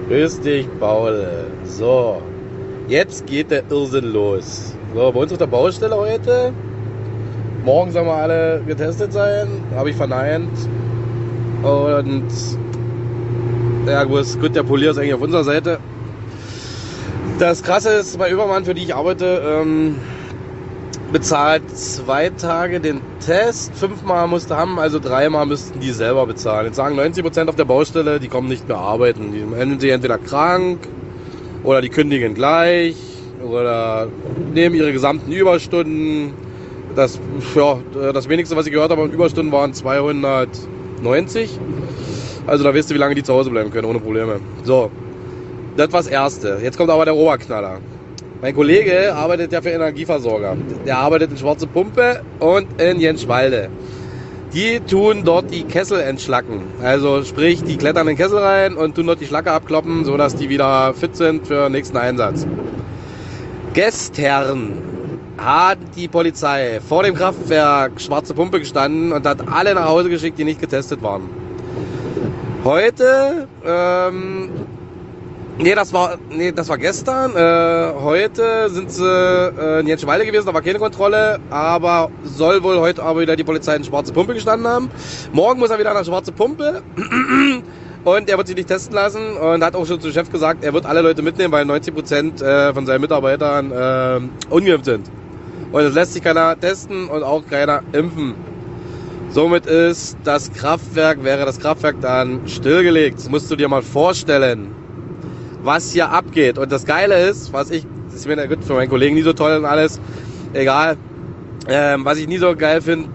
Grüß dich, Paul. So, jetzt geht der Irrsinn los. So, bei uns auf der Baustelle heute. Morgen sollen wir alle getestet sein. Habe ich verneint. Und ja, gut, der Polier ist eigentlich auf unserer Seite. Das Krasse ist, bei Übermann, für die ich arbeite, bezahlt 2 Tage den Test, 5-mal musste haben, also 3-mal müssten die selber bezahlen. Jetzt sagen 90% auf der Baustelle, die kommen nicht mehr arbeiten. Die melden sich entweder krank oder die kündigen gleich oder nehmen ihre gesamten Überstunden. Das wenigste, was ich gehört habe an Überstunden, waren 290. Also da weißt du, wie lange die zu Hause bleiben können, ohne Probleme. So, das war das Erste. Jetzt kommt aber der Oberknaller. Mein Kollege arbeitet ja für Energieversorger. Der arbeitet in Schwarze Pumpe und in Jenschwalde. Die tun dort die Kessel entschlacken. Also sprich, die klettern in den Kessel rein und tun dort die Schlacke abkloppen, sodass die wieder fit sind für den nächsten Einsatz. Gestern hat die Polizei vor dem Kraftwerk Schwarze Pumpe gestanden und hat alle nach Hause geschickt, die nicht getestet waren. Heute, das war gestern. Heute sind sie in Jenschwalde gewesen, da war keine Kontrolle, aber soll wohl heute aber wieder die Polizei in Schwarze Pumpe gestanden haben. Morgen muss er wieder nach Schwarze Pumpe und er wird sich nicht testen lassen und hat auch schon zum Chef gesagt, er wird alle Leute mitnehmen, weil 90% von seinen Mitarbeitern ungeimpft sind. Und es lässt sich keiner testen und auch keiner impfen. Somit ist das Kraftwerk dann stillgelegt. Das musst du dir mal vorstellen, was hier abgeht. Und das Geile ist, das ist mir gut für meinen Kollegen nie so toll und alles, egal. Was ich geil finde,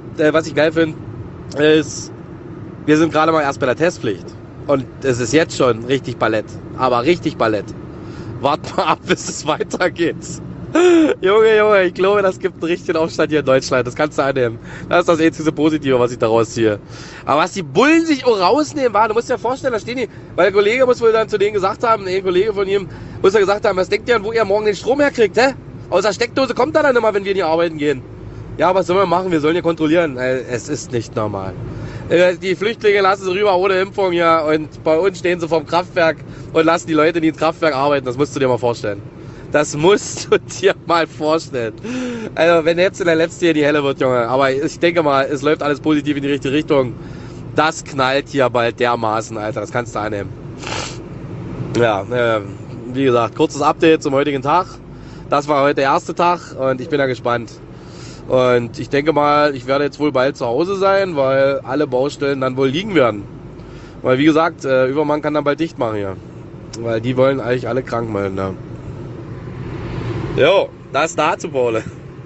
ist, wir sind gerade mal erst bei der Testpflicht. Und es ist jetzt schon richtig Ballett. Aber richtig Ballett. Wart mal ab, bis es weitergeht. Junge, ich glaube, das gibt einen richtigen Aufstand hier in Deutschland. Das kannst du annehmen. Das ist das einzige Positive, was ich daraus ziehe. Aber was die Bullen sich auch rausnehmen, du musst dir vorstellen, da stehen die, weil der Kollege muss wohl dann zu denen gesagt haben, ein Kollege von ihm, muss ja gesagt haben, was denkt ihr, wo ihr morgen den Strom herkriegt, hä? Aus der Steckdose kommt er dann immer, wenn wir nicht arbeiten gehen. Ja, was sollen wir machen? Wir sollen hier kontrollieren. Es ist nicht normal. Die Flüchtlinge lassen sie rüber ohne Impfung hier und bei uns stehen sie vorm Kraftwerk und lassen die Leute, die ins Kraftwerk arbeiten. Das musst du dir mal vorstellen. Das musst du dir mal vorstellen. Also, wenn jetzt in der letzten hier die Helle wird, Junge. Aber ich denke mal, es läuft alles positiv in die richtige Richtung. Das knallt hier bald dermaßen, Alter. Das kannst du annehmen. Ja, wie gesagt, kurzes Update zum heutigen Tag. Das war heute der erste Tag und ich bin ja gespannt. Und ich denke mal, ich werde jetzt wohl bald zu Hause sein, weil alle Baustellen dann wohl liegen werden. Weil, wie gesagt, Übermann kann dann bald dicht machen hier. Weil die wollen eigentlich alle krank melden, ja. Jo, das dazu, Paul.